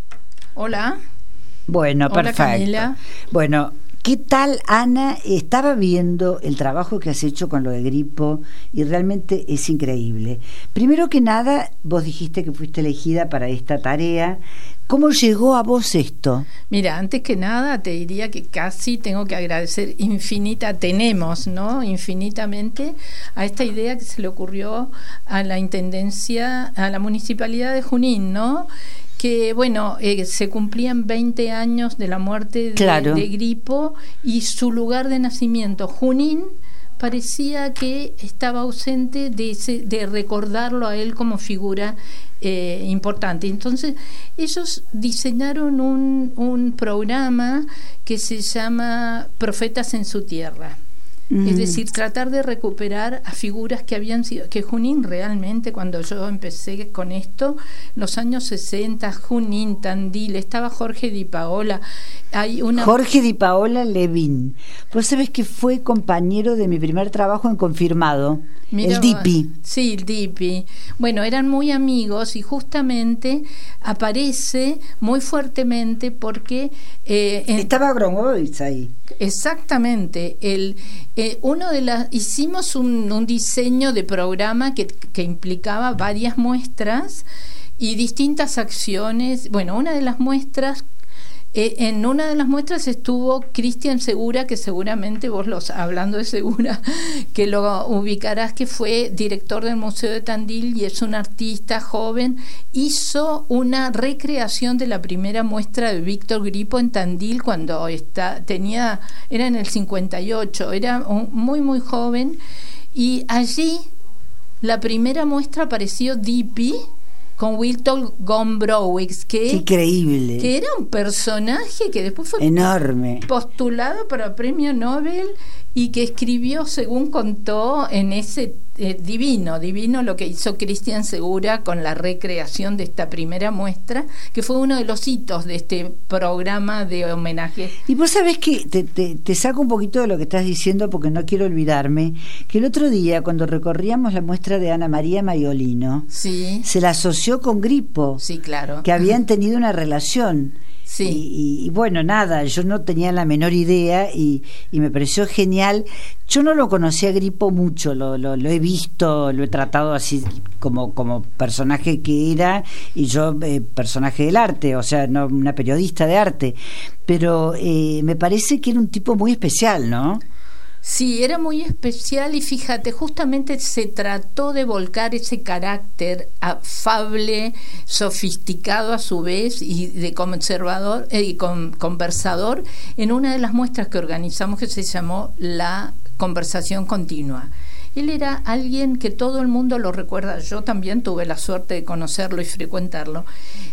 Hola. Bueno, Hola, perfecto. Camila. Bueno, ¿qué tal, Ana? Estaba viendo el trabajo que has hecho con lo de Gripo y realmente es increíble. Primero que nada, vos dijiste que fuiste elegida para esta tarea. ¿Cómo llegó a vos esto? Mira, antes que nada te diría que casi tengo que agradecer infinita, tenemos, ¿no? Infinitamente a esta idea que se le ocurrió a la Intendencia, a la Municipalidad de Junín, ¿no? Que bueno, eh, se cumplían veinte años de la muerte de, claro. de Gripo y su lugar de nacimiento, Junín, parecía que estaba ausente de, ese, de recordarlo a él como figura eh, importante. Entonces ellos diseñaron un, un programa que se llama Profetas en su Tierra. Mm. Es decir, tratar de recuperar a figuras que habían sido, que Junín realmente, cuando yo empecé con esto, los años sesenta, Junín, Tandil, estaba Jorge Di Paola. Hay una... Jorge Di Paola Levín. Vos sabés que fue compañero de mi primer trabajo en Confirmado. Mira, el Dipi. Sí, el Dipi. Bueno, eran muy amigos y justamente aparece muy fuertemente porque... Eh, en... Estaba Gromowitz ahí. Exactamente. El, eh, uno de las hicimos un, un diseño de programa que, que implicaba varias muestras y distintas acciones. Bueno, una de las muestras, eh, en una de las muestras estuvo Cristian Segura, que seguramente vos, los hablando de Segura, que lo ubicarás, que fue director del Museo de Tandil y es un artista joven. Hizo una recreación de la primera muestra de Víctor Gripo en Tandil cuando está, tenía, era en el cincuenta y ocho, era un, muy muy joven, y allí la primera muestra apareció Dipi con Wilton Gombrowicz, que, increíble, que era un personaje que después fue enorme, postulado para premio Nobel y que escribió, según contó, en ese eh, divino, divino lo que hizo Cristian Segura con la recreación de esta primera muestra, que fue uno de los hitos de este programa de homenaje. Y vos sabés que te, te, te saco un poquito de lo que estás diciendo porque no quiero olvidarme, que el otro día cuando recorríamos la muestra de Ana María Maiolino, sí, se la asoció con Gripo, sí, claro, que habían tenido una relación. Sí. Y, y, y bueno, nada, yo no tenía la menor idea y, y me pareció genial. Yo no lo conocía a Gripo mucho, lo, lo, lo he visto, lo he tratado así como, como personaje que era, y yo eh, personaje del arte, o sea, no una periodista de arte, pero eh, me parece que era un tipo muy especial, ¿no? Sí, era muy especial y fíjate, justamente se trató de volcar ese carácter afable, sofisticado a su vez y de conservador y eh, con, conversador en una de las muestras que organizamos que se llamó La Conversación Continua. Él era alguien que todo el mundo lo recuerda, yo también tuve la suerte de conocerlo y frecuentarlo,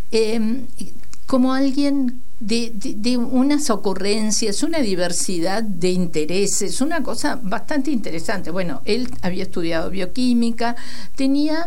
eh, como alguien De, de, de unas ocurrencias, una diversidad de intereses, una cosa bastante interesante. Bueno, él había estudiado bioquímica, tenía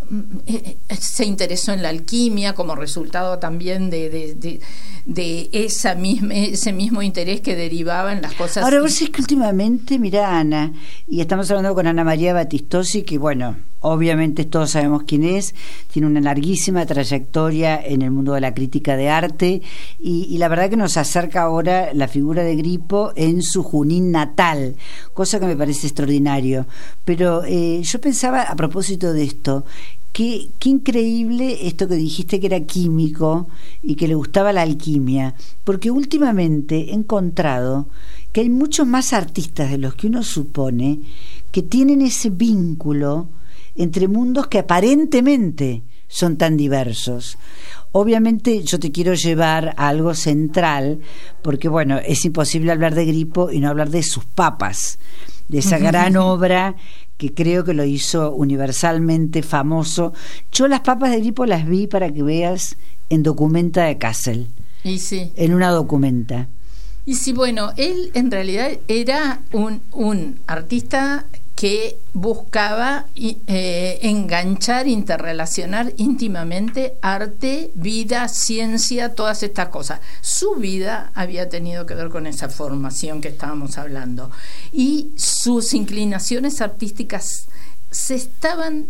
eh, se interesó en la alquimia como resultado también de, de, de, de esa misma, ese mismo interés que derivaba en las cosas. Ahora vos es que últimamente, mirá, Ana, y estamos hablando con Ana María Batistosi, que bueno, obviamente todos sabemos quién es, tiene una larguísima trayectoria en el mundo de la crítica de arte y, y la verdad que nos acerca ahora la figura de Gripo en su Junín natal, cosa que me parece extraordinario. Pero eh, yo pensaba a propósito de esto, Qué, qué increíble esto que dijiste, que era químico y que le gustaba la alquimia, porque últimamente he encontrado que hay muchos más artistas de los que uno supone que tienen ese vínculo entre mundos que aparentemente son tan diversos. Obviamente yo te quiero llevar a algo central, porque bueno, es imposible hablar de Gripo y no hablar de sus papas, de esa gran obra que creo que lo hizo universalmente famoso. Yo las papas de Gripo las vi, para que veas, en Documenta de Kassel. Y sí. En una documenta. Y sí, bueno, él en realidad era un, un artista que buscaba eh, enganchar, interrelacionar íntimamente arte, vida, ciencia, todas estas cosas. Su vida había tenido que ver con esa formación que estábamos hablando. Y sus inclinaciones artísticas se estaban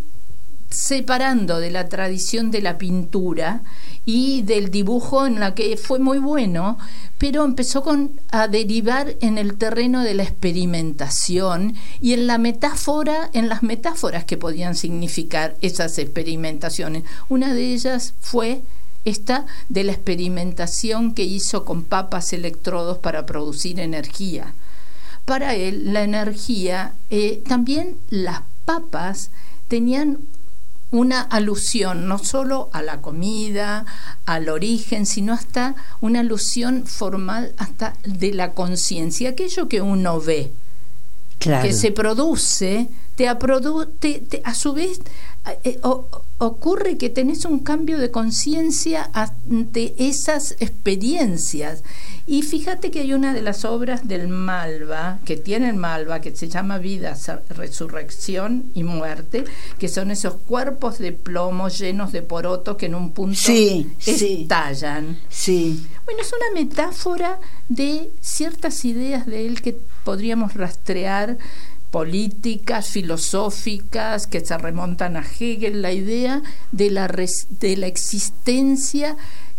separando de la tradición de la pintura y del dibujo, en la que fue muy bueno, pero empezó con, a derivar en el terreno de la experimentación y en la metáfora, en las metáforas que podían significar esas experimentaciones. Una de ellas fue esta de la experimentación que hizo con papas electrodos para producir energía. Para él, la energía, eh, también las papas tenían una alusión no solo a la comida, al origen, sino hasta una alusión formal hasta de la conciencia, aquello que uno ve, claro, que se produce, te, aprodu- te, te a su vez eh, o, ocurre que tenés un cambio de conciencia ante esas experiencias. Y fíjate que hay una de las obras del Malva, que tiene el Malva, que se llama Vida, Resurrección y Muerte, que son esos cuerpos de plomo llenos de porotos que en un punto sí, estallan. Sí. Bueno, es una metáfora de ciertas ideas de él que podríamos rastrear, políticas, filosóficas, que se remontan a Hegel, la idea de la, res, de la existencia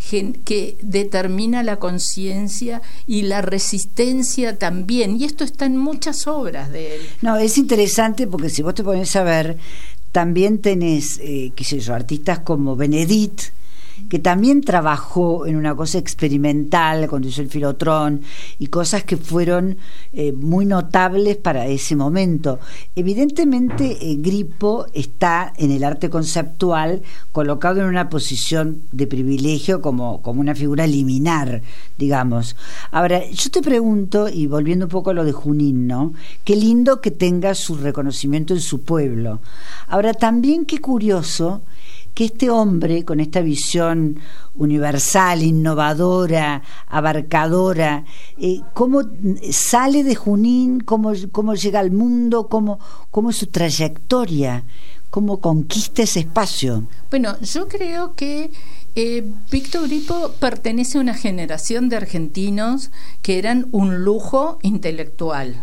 que determina la conciencia y la resistencia también, y esto está en muchas obras de él. No, es interesante porque si vos te pones a ver, también tenés, eh, qué sé yo, artistas como Benedit, que también trabajó en una cosa experimental cuando hizo el Filotrón y cosas que fueron eh, muy notables para ese momento. Evidentemente eh, Grippo está en el arte conceptual colocado en una posición de privilegio como, como una figura liminar, digamos. Ahora, yo te pregunto, y volviendo un poco a lo de Junín, ¿no? Qué lindo que tenga su reconocimiento en su pueblo. Ahora, también qué curioso que este hombre, con esta visión universal, innovadora, abarcadora, eh, cómo sale de Junín, cómo, cómo llega al mundo, cómo, cómo es su trayectoria, cómo conquista ese espacio. Bueno, yo creo que eh, Víctor Grippo pertenece a una generación de argentinos que eran un lujo intelectual,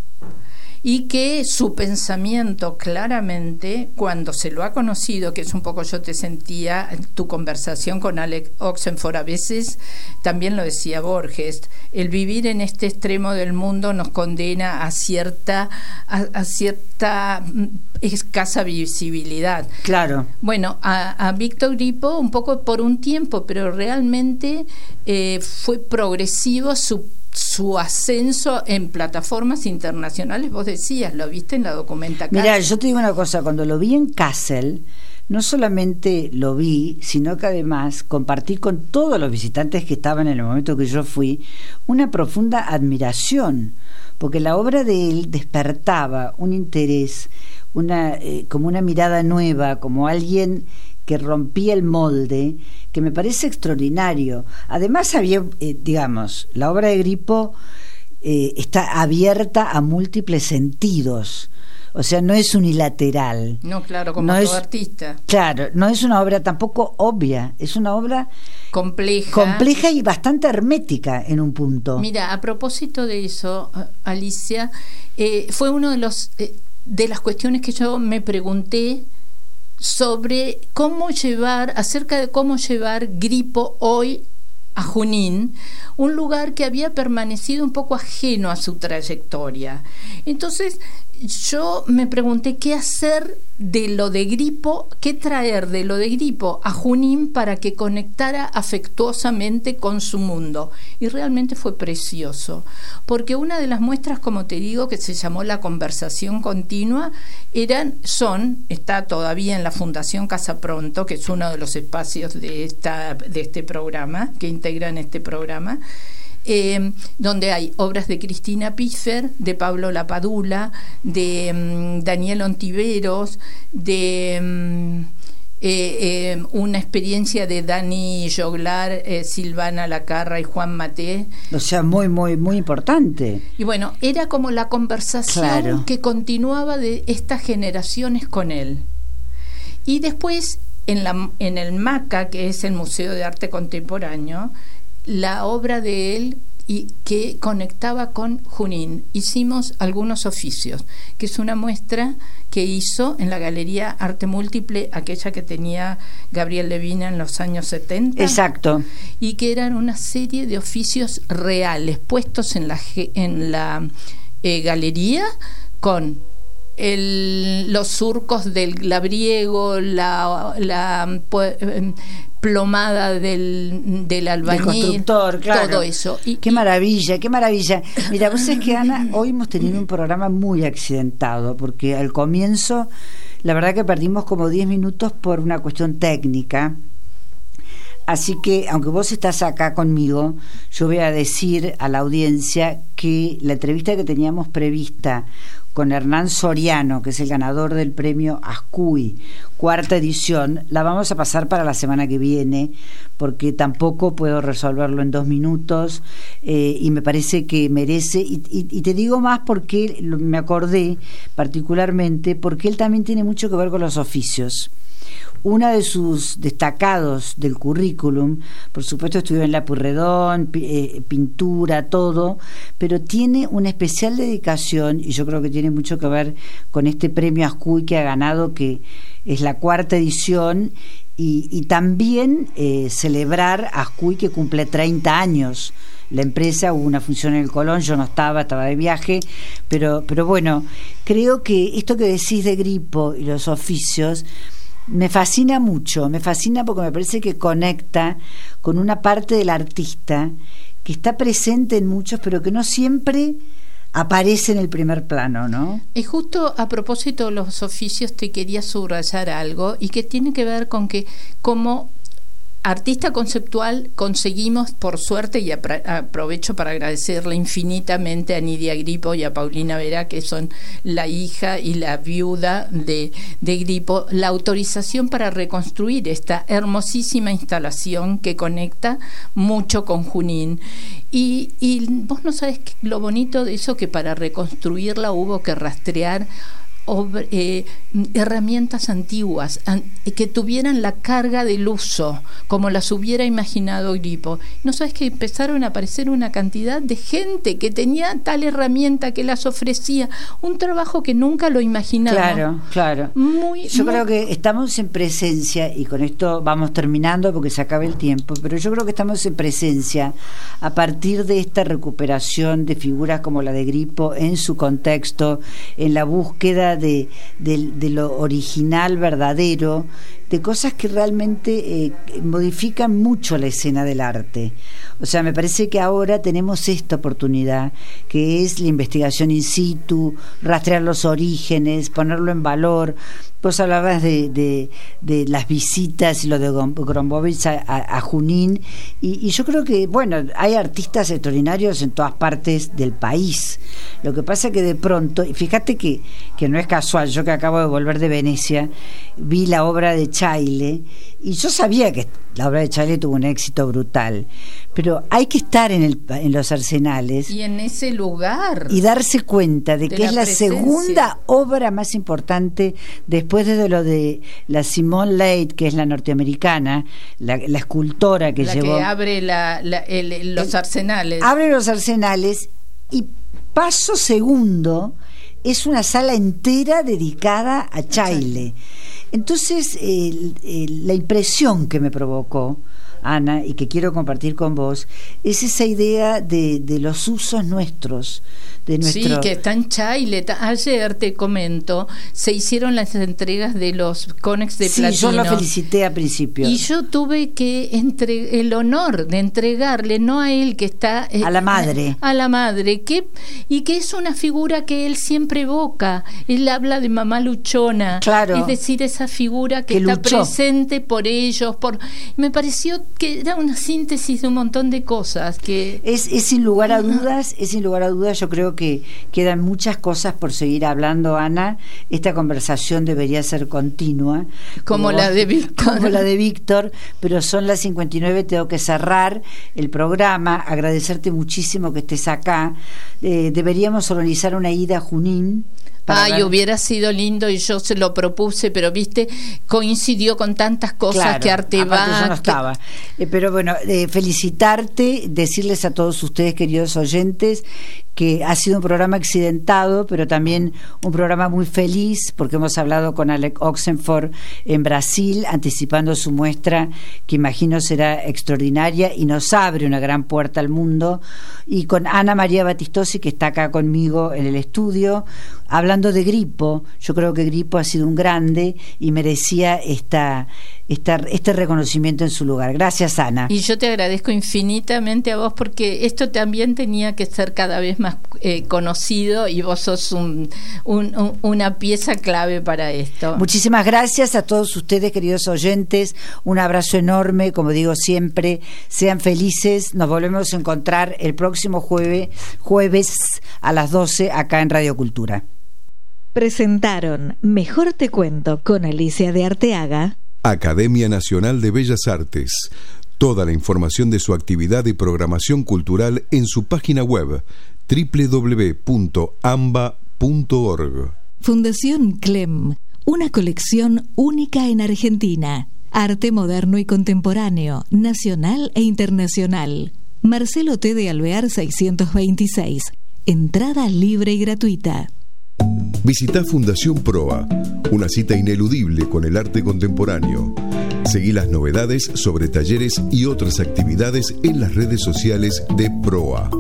y que su pensamiento claramente, cuando se lo ha conocido, que es un poco yo te sentía en tu conversación con Alex Oxenford, a veces también lo decía Borges, el vivir en este extremo del mundo nos condena a cierta a, a cierta escasa visibilidad. Claro. Bueno, a, a Víctor Grippo un poco por un tiempo, pero realmente eh, fue progresivo su su ascenso en plataformas internacionales. Vos decías, lo viste en la documenta Kassel. Mirá, yo te digo una cosa, cuando lo vi en Kassel, no solamente lo vi, sino que además compartí con todos los visitantes que estaban en el momento que yo fui una profunda admiración, porque la obra de él despertaba un interés, una eh, como una mirada nueva, como alguien que rompía el molde, que me parece extraordinario. Además había, eh, digamos, la obra de Grippo eh, está abierta a múltiples sentidos, o sea, no es unilateral. No, claro, como no todo es, artista. Claro, no es una obra tampoco obvia, es una obra compleja. Compleja y bastante hermética en un punto. Mira, a propósito de eso, Alicia, eh, fue uno de los eh, de las cuestiones que yo me pregunté sobre cómo llevar, acerca de cómo llevar Grippo hoy a Junín, un lugar que había permanecido un poco ajeno a su trayectoria. Entonces yo me pregunté qué hacer de lo de Grippo, qué traer de lo de Grippo a Junín para que conectara afectuosamente con su mundo. Y realmente fue precioso, porque una de las muestras, como te digo, que se llamó La Conversación Continua, eran, son, está todavía en la Fundación Casa Pronto, que es uno de los espacios de, esta, de este programa, que integran este programa, Eh, donde hay obras de Cristina Piffer, de Pablo Lapadula, de um, Daniel Ontiveros, de um, eh, eh, una experiencia de Dani Joglar, eh, Silvana Lacarra y Juan Maté. O sea, muy, muy, muy importante. Y bueno, era como la conversación Claro. que continuaba de estas generaciones con él. Y después, en, la, en el MACA, que es el Museo de Arte Contemporáneo, la obra de él y que conectaba con Junín. Hicimos algunos oficios, que es una muestra que hizo en la Galería Arte Múltiple, aquella que tenía Gabriel Levina en los años setenta. Exacto. Y que eran una serie de oficios reales puestos en la, en la eh, galería con el, los surcos del labriego, la, la eh, plomada del, del albañil, del constructor, claro. Todo eso. Y, qué maravilla, qué maravilla. Mira, vos sabés que, Ana, hoy hemos tenido un programa muy accidentado, porque al comienzo, la verdad que perdimos como diez minutos por una cuestión técnica. Así que, aunque vos estás acá conmigo, yo voy a decir a la audiencia que la entrevista que teníamos prevista con Hernán Soriano, que es el ganador del premio Ascuy, cuarta edición, la vamos a pasar para la semana que viene, porque tampoco puedo resolverlo en dos minutos, eh, y me parece que merece, y, y, y te digo más porque me acordé particularmente, porque él también tiene mucho que ver con los oficios. Uno de sus destacados del currículum, por supuesto estudió en la Purredón, eh, pintura, todo, pero tiene una especial dedicación, y yo creo que tiene mucho que ver con este premio Ascuy que ha ganado, que es la cuarta edición, y, y también eh, celebrar Ascuy, que cumple treinta años la empresa, hubo una función en el Colón, yo no estaba, estaba de viaje, pero, pero bueno, creo que esto que decís de Gripo y los oficios me fascina mucho, me fascina porque me parece que conecta con una parte del artista que está presente en muchos, pero que no siempre aparece en el primer plano, ¿no? Y justo a propósito de los oficios te quería subrayar algo, y que tiene que ver con que como artista conceptual conseguimos, por suerte, y apro- aprovecho para agradecerle infinitamente a Nidia Gripo y a Paulina Vera, que son la hija y la viuda de, de Gripo, la autorización para reconstruir esta hermosísima instalación que conecta mucho con Junín. Y, y vos no sabés lo bonito de eso, que para reconstruirla hubo que rastrear Ob- eh, herramientas antiguas an- que tuvieran la carga del uso como las hubiera imaginado Gripo. No sabes que empezaron a aparecer una cantidad de gente que tenía tal herramienta, que las ofrecía, un trabajo que nunca lo imaginamos. Claro, claro. Muy, yo muy... creo que estamos en presencia, y con esto vamos terminando porque se acaba el tiempo, pero yo creo que estamos en presencia a partir de esta recuperación de figuras como la de Gripo en su contexto, en la búsqueda De, de, de lo original, verdadero, de cosas que realmente eh, modifican mucho la escena del arte. O sea, me parece que ahora tenemos esta oportunidad, que es la investigación in situ, rastrear los orígenes, ponerlo en valor. Vos hablabas de, de, de las visitas y lo de Grombovic a, a, a Junín, y, y yo creo que, bueno, hay artistas extraordinarios en todas partes del país. Lo que pasa que de pronto, y fíjate que, que no es casual, yo que acabo de volver de Venecia, vi la obra de Chaile, y yo sabía que la obra de Chaile tuvo un éxito brutal, pero hay que estar en, el, en los arsenales y en ese lugar y darse cuenta de, de que la es la presencia. Segunda obra más importante después de lo de la Simone Leigh, que es la norteamericana, la, la escultora que la llevó, que abre la, la, el, los el, arsenales abre los arsenales, y paso segundo es una sala entera dedicada a Chaile. Entonces, eh, eh, la impresión que me provocó, Ana, y que quiero compartir con vos, es esa idea de, de los usos nuestros, de nuestro... Sí, que está en Chaile. Ayer, te comento, se hicieron las entregas de los Conex de sí, platino. Sí, yo lo felicité al principio. Y yo tuve que entre el honor de entregarle, no a él, que está... Eh, a la madre. A, a la madre, que y que es una figura que él siempre evoca. Él habla de mamá luchona. Claro. Es decir, esa figura que, que está luchó. presente por ellos. Por Me pareció que era una síntesis de un montón de cosas. que Es, es sin lugar a dudas, es sin lugar a dudas, yo creo que que quedan muchas cosas por seguir hablando, Ana. Esta conversación debería ser continua, como, como la de Víctor, como la de Víctor, pero son las cincuenta y nueve, tengo que cerrar el programa, agradecerte muchísimo que estés acá. Eh, deberíamos organizar una ida a Junín. Ay, ver. Hubiera sido lindo, y yo se lo propuse, pero viste, coincidió con tantas cosas, claro, que Arteba. Yo no estaba. Que... Eh, pero bueno, eh, felicitarte, decirles a todos ustedes, queridos oyentes, que ha sido un programa accidentado, pero también un programa muy feliz, porque hemos hablado con Alec Oxenford en Brasil, anticipando su muestra, que imagino será extraordinaria y nos abre una gran puerta al mundo, y con Ana María Batistosi, que está acá conmigo en el estudio, hablando de Gripo. Yo creo que Gripo ha sido un grande y merecía esta, esta, este reconocimiento en su lugar. Gracias, Ana. Y yo te agradezco infinitamente a vos, porque esto también tenía que ser cada vez más eh, conocido, y vos sos un, un, un, una pieza clave para esto. Muchísimas gracias a todos ustedes, queridos oyentes. Un abrazo enorme, como digo siempre, sean felices. Nos volvemos a encontrar el próximo jueves, jueves a las doce acá en Radio Cultura. Presentaron Mejor te cuento con Alicia de Arteaga. Academia Nacional de Bellas Artes. Toda la información de su actividad y programación cultural en su página web doble u doble u doble u punto amba punto org. Fundación Clem, una colección única en Argentina. Arte moderno y contemporáneo, nacional e internacional. Marcelo T. de Alvear seiscientos veintiséis. Entrada libre y gratuita. Visita Fundación Proa, una cita ineludible con el arte contemporáneo. Seguí las novedades sobre talleres y otras actividades en las redes sociales de Proa.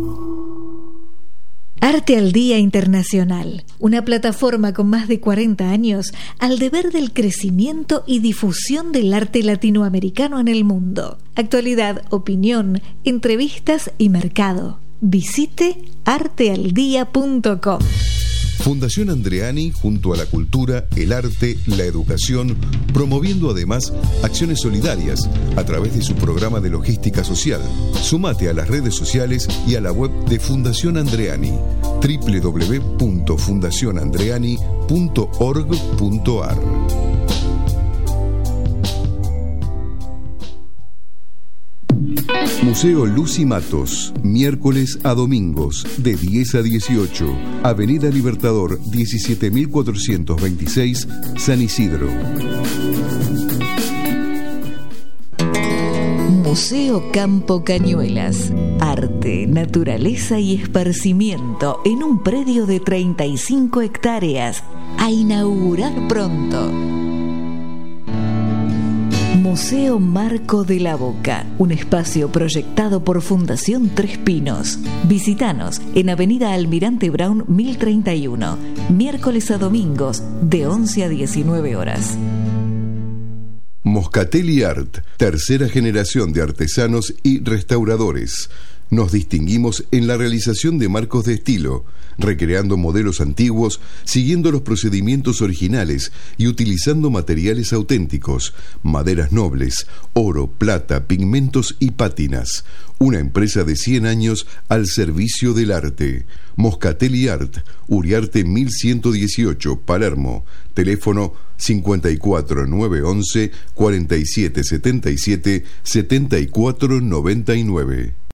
Arte al Día Internacional, una plataforma con más de cuarenta años al deber del crecimiento y difusión del arte latinoamericano en el mundo. Actualidad, opinión, entrevistas y mercado. Visite arte al día punto com. Fundación Andreani, junto a la cultura, el arte, la educación, promoviendo además acciones solidarias a través de su programa de logística social. Sumate a las redes sociales y a la web de Fundación Andreani, doble u doble u doble u punto fundación andreani punto org punto a r. Museo Lucy Matos, miércoles a domingos, de diez a dieciocho, Avenida Libertador diecisiete mil cuatrocientos veintiséis, San Isidro. Museo Campo Cañuelas, arte, naturaleza y esparcimiento en un predio de treinta y cinco hectáreas, a inaugurar pronto. Museo Marco de la Boca, un espacio proyectado por Fundación Tres Pinos. Visítanos en Avenida Almirante Brown mil treinta y uno, miércoles a domingos de once a diecinueve horas. Moscatelli Art, tercera generación de artesanos y restauradores. Nos distinguimos en la realización de marcos de estilo, recreando modelos antiguos, siguiendo los procedimientos originales y utilizando materiales auténticos, maderas nobles, oro, plata, pigmentos y pátinas. Una empresa de cien años al servicio del arte. Moscatelli Art, Uriarte mil ciento dieciocho, Palermo. Teléfono cincuenta y cuatro nueve once cuarenta y siete setenta y siete setenta y cuatro noventa y nueve.